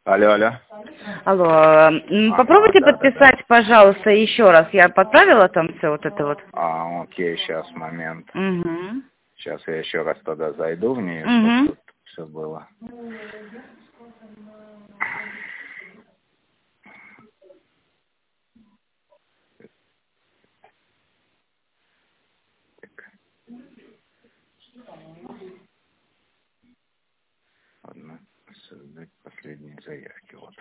Алло, алло. Алло, попробуйте да, подписать, да. пожалуйста, еще раз. Я подправила там все вот это вот. Окей, сейчас, момент. Угу. Сейчас я еще раз туда зайду в нее, чтобы Угу. тут все было. Так. Ладно, создать последние заявки. Вот.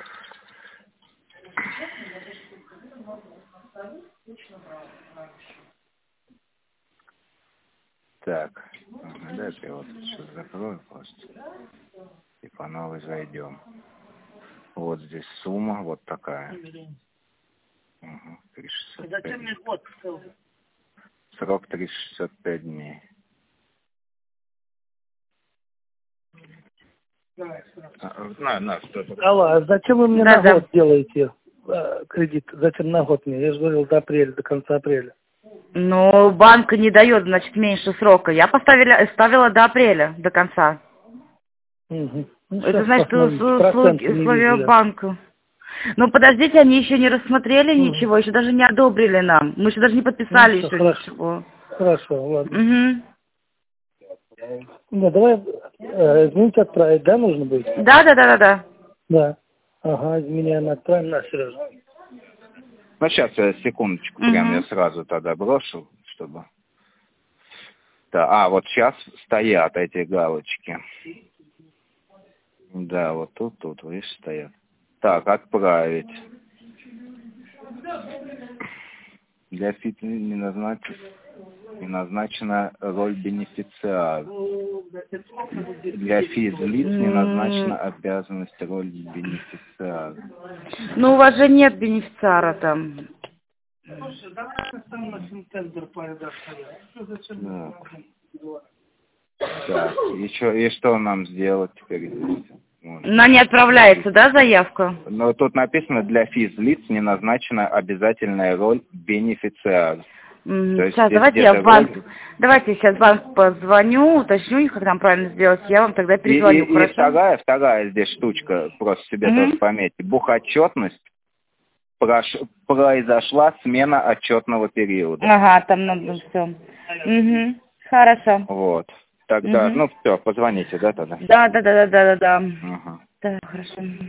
Так, дайте я вот сейчас закрою просто. И по новой зайдем. Вот здесь сумма вот такая. Угу, 365. Срок 365 дней. Алло, а зачем вы мне Да, на да. год делаете кредит? Зачем на год мне? Я же говорил до апреля, до конца апреля. Но банк не дает, значит, меньше срока. Я ставила до апреля, до конца. Угу. Ну, Это сейчас значит, посмотрите. Проценты не условия вижу я. банка. Но подождите, они еще не рассмотрели Угу. ничего, еще даже не одобрили нам. Мы еще даже не Ну, подписали все, еще хорошо. ничего. Хорошо, ладно. Угу. Ну, давай, извините, отправить, да, нужно будет? Да, да, да, да, да. Да. Ага, изменяем, отправим на Сережу. Ну, сейчас, секундочку, прям я Угу. сразу тогда брошу, чтобы... Да, вот сейчас стоят эти галочки. Да, вот тут, видишь, стоят. Так, отправить. Для ФИТ не назначена роль бенефициара. Для физлиц не назначена обязанность роли бенефициара. Ну, у вас же нет бенефициара там. Слушай, давай сам нашим тендер Так, и что нам сделать теперь? Она не отправляется, да, заявка? Но тут написано, для физлиц не назначена обязательная роль бенефициара. Сейчас, давайте я в банк, давайте я сейчас в банк позвоню, уточню, как там правильно сделать, я вам тогда перезвоню, И хорошо? вторая здесь штучка, просто себе тоже пометьте. Бухотчетность произошла смена отчетного периода. Ага, там надо все. Угу. Хорошо. Вот. Тогда, Угу. все, позвоните, да, тогда? Да. Угу. Да, хорошо.